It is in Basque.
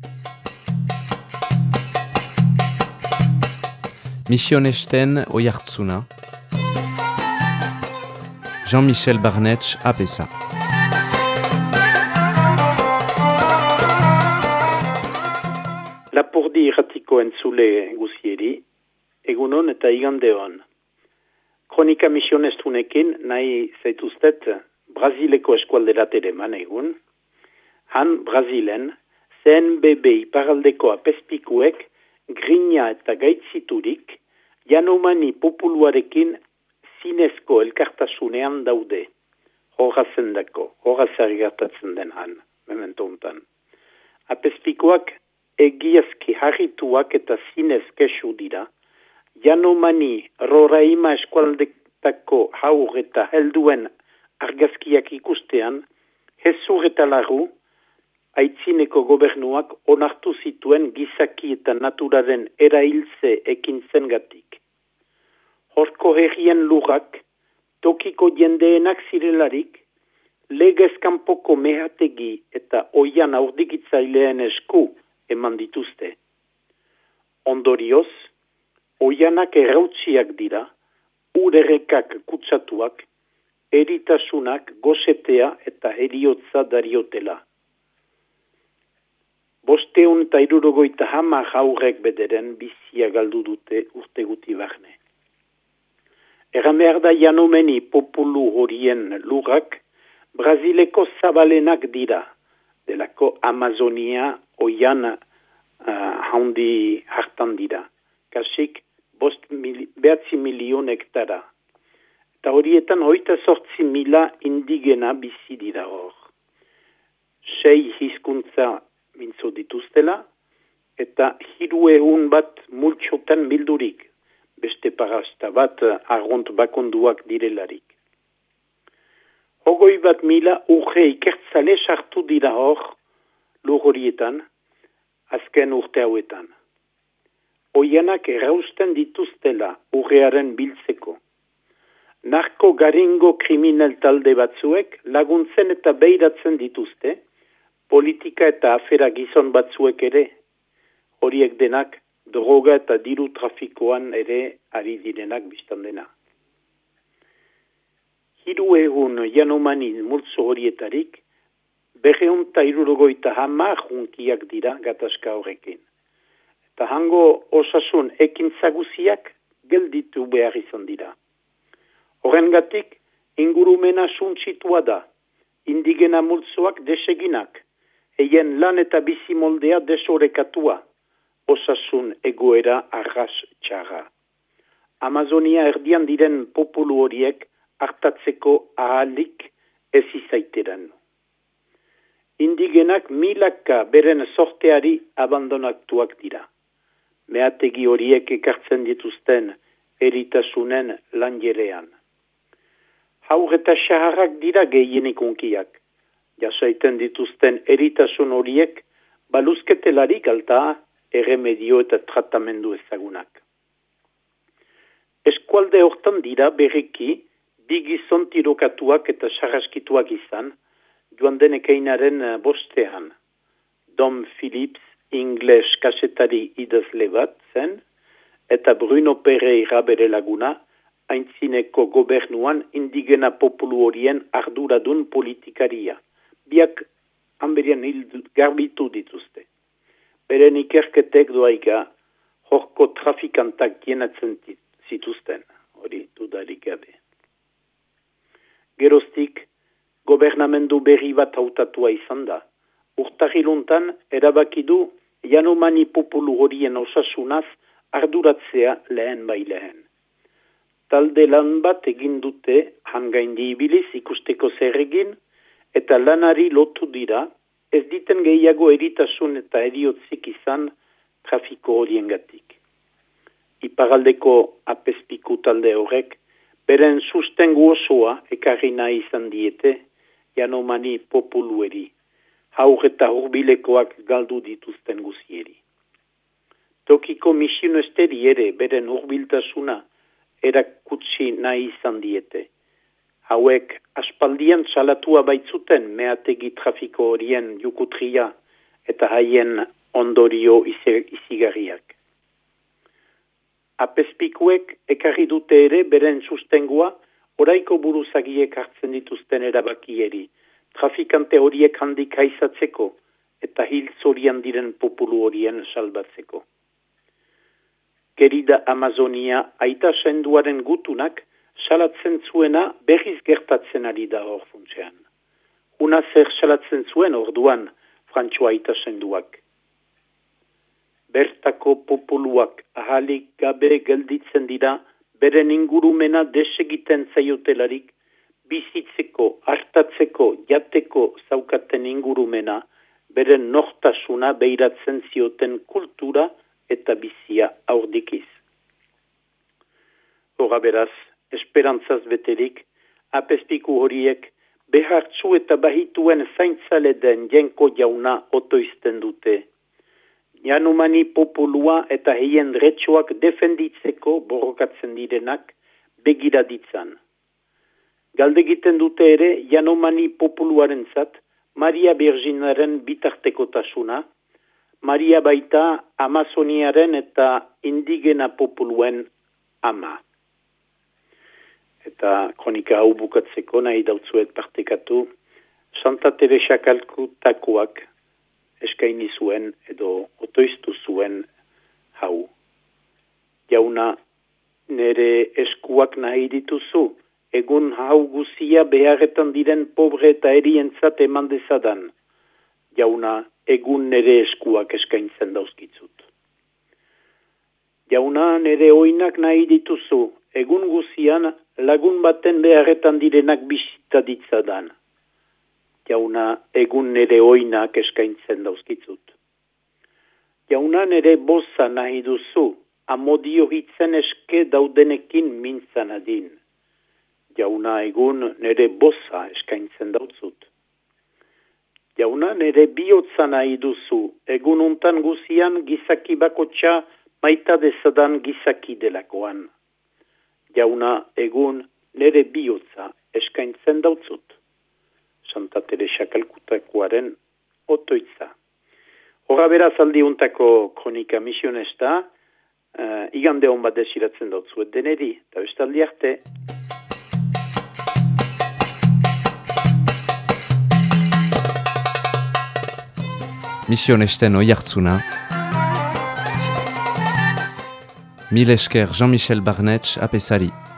Misionesten Oiartzuna, Jean-Michel Barnetx Apesa. Lapurdi irratiko entzule guzieri, egunon eta igandeon. Kronika misionestunekin nahi zaituztet Brazileko eskualderat ere man egun. Han Brazilen, CNBB iparaldeko apespikuek grina eta gaitziturik Yanomami populuarekin zinezko elkartasunean daude. Horazari gertatzen den han, memento hontan. Apespikoak egiazki harrituak eta zinez kesu dira. Yanomami Roraima eskualdetako haur eta helduen argazkiak ikustean, hezur eta larru, aitzineko gobernuak onartu zituen gizaki eta naturaren erailtze ekintzen gatik. Horko herrien lurrak, tokiko jendeenak zirelarik, legezkanpoko mehategi eta oian aurdikitzaileen esku eman dituzte. Ondorioz, oianak errautsiak dira, urerrekak kutsatuak, eritasunak gosetea eta heriotza dariotela. 550 haurrek bederen bizia galdu dute urte guti barne. Erramerda Yanomami populu horien lurrak Brazileko zabalenak dira, delako Amazonia oian handi hartan dira. Kasik 9 milion hektara. Eta horietan 28.000 indigena bizi dira hor. 6 hizkuntza mintzo dituztela, eta 300 bat multxotan bildurik, beste parasta bat arront bakonduak direlarik. 20.000 urge ikertzale sartu dira hor, lur horietan, azken urte hauetan. Oianak errausten dituztela urrearen biltzeko. Narko garingo kriminal talde batzuek laguntzen eta beiratzen dituzte, politika eta afera gizon batzuek ere, horiek denak droga eta diru trafikoan ere ari direnak biztan dena. 300 Yanomami multzo horietarik, 250 junkiak dira gatazka horrekin. Eta hango osasun ekintzaguziak gelditu behar izan dira. Horrengatik, ingurumena suntsitua da, indigena multzoak deseginak, eien lan eta bizi moldea desorekatua, osasun egoera arras txarra. Amazonia erdian diren populu horiek hartatzeko ahalik ez izaiteran. Indigenak milaka beren sorteari abandonatuak dira. Meategi horiek ekartzen dituzten eritasunen lanjerean. Haur eta xaharrak dira gehienik unkiak. Jasaiten dituzten eritasun horiek baluzketelarik alta erremedio eta tratamendu ezagunak. Eskualde hortan dira berriki bi gizon tirokatuak eta sarraskituak izan, joan den ekainaren 5. Dom Phillips, ingles kasetari idazle bat zen, eta Bruno Pereira bere laguna, aintzineko gobernuan indigena populu horien arduradun politikaria. Biak hanberian garbitu dituzte. Beren ikerketek doaiga horko trafikantak jenatzen zituzten, hori dudarik gabe. Geroztik, gobernamendu berri bat hautatua izan da. Urtahiluntan erabakidu Yanomami populu horien osasunaz arduratzea lehen bai lehen. Talde lan bat egin dute hangaindi ibiliz ikusteko zer egin, eta lanari lotu dira, ez diten gehiago eritasun eta eriotzik izan trafiko horiengatik. Iparaldeko apespiku talde horrek, beren sustengu osoa ekarri nahi izan diete Yanomami populueri, haur eta hurbilekoak galdu dituzten guzieri. Tokiko misionesteri ere beren hurbiltasuna erakutsi nahi izan diete. Hauek aspaldian salatua baitzuten meategi trafiko horien jukutria eta haien ondorio izigarriak. Apezpikuek ekarri dute ere beren sustengua oraiko buruzagiek hartzen dituzten erabakieri, trafikante horiek handik haizatzeko eta hiltzorian diren populu horien salbatzeko. Gerida Amazonia aita senduaren gutunak salatzen zuena berriz gertatzen ari da hor funtsean. Una zer salatzen zuen orduan Frantxo aita senduak. Bertako populuak ahalik gabe gelditzen dira beren ingurumena desegiten zaiotelarik bizitzeko, hartatzeko, jateko zaukaten ingurumena beren nortasuna beiratzen zioten kultura eta bizia aurdikiz. Hora beraz, esperantzaz beterik, apezpiku horiek behartzu eta bahituen zaintzale den jenko jauna otoizten dute. Janumani populua eta heien retxoak defenditzeko borrokatzen direnak begira ditzan. Galdegiten dute ere Janumani populuaren zat, Maria Virginaren bitartekotasuna, Maria baita Amazoniaren eta indigena populuen ama. Eta kronika hau bukatzeko nahi dautzuet partekatu, Santa Teresa Kalkutakoak eskaini zuen edo otoiztu zuen hau. Jauna, nere eskuak nahi dituzu, egun hau guzia beharretan diren pobre eta erientzat eman dezadan. Jauna, egun nere eskuak eskaintzen dauzkitzut. Jauna, nere oinak nahi dituzu, egun guzian lagun baten beharretan direnak bisita ditzadan. Jauna, egun nere oinak eskaintzen dauzkitzut. Jauna, nere boza nahi duzu, amodio hitzen eske daudenekin mintzan adin. Jauna, egun nere boza eskaintzen dautzut. Jauna, nere bihotza nahi duzu, egun untan guzian gizaki bakotxa maita dezadan gizaki delakoan. Jauna, egun nere bihotza eskaintzen dautzut. Santa Teresa Kalkutakoaren otoitza. Hora beraz aldiuntako kronika misionesta, igande hon bat desiratzen dautzuet deneri, eta bestaldi arte. Misionesten oihartzuna. Mil esker Jean-Michel Barnetx apesari.